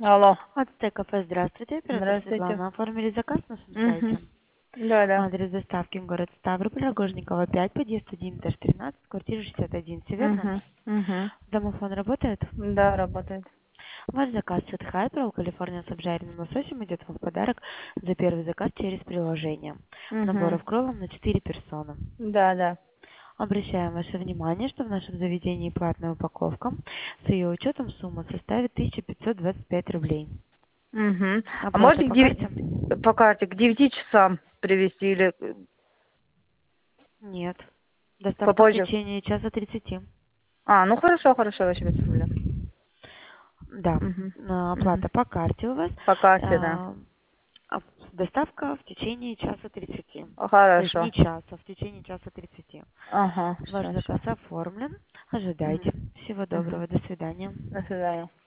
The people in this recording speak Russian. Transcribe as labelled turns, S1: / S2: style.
S1: Алло.
S2: От кафе, здравствуйте, оператор
S1: Здравствуйте.
S2: Светлана. Оформили заказ на нашем
S1: Угу.
S2: сайте.
S1: Да, да.
S2: Адрес доставки город Ставрополь, Рогожникова 5, подъезд 1, этаж 13, квартира 61. Все верно?
S1: Угу. Угу.
S2: Домофон работает?
S1: Да, работает.
S2: Ваш заказ от Хайпер, Калифорния с обжаренным лососем идет вам в подарок за первый заказ через приложение.
S1: Угу.
S2: Набор кролом на 4 персоны.
S1: Да, да.
S2: Обращаем ваше внимание, что в нашем заведении платная упаковка. С ее учетом сумма составит 1525 рублей.
S1: Угу. А
S2: Оплата
S1: можете
S2: по карте?
S1: по карте к 9 часам привезти или
S2: Нет. Доставка в
S1: попозже?
S2: течение часа 30.
S1: А, ну хорошо, хорошо, вообще без проблем.
S2: Да.
S1: Угу. Угу.
S2: Оплата по карте у вас.
S1: По карте, да.
S2: А, Доставка в течение часа 30. То есть
S1: Хорошо.
S2: не часа, в течение часа 30.
S1: Ага,
S2: Ваш
S1: хорошо.
S2: заказ оформлен.
S1: Угу.
S2: Ожидайте. Всего
S1: Угу.
S2: доброго. До свидания.
S1: До свидания.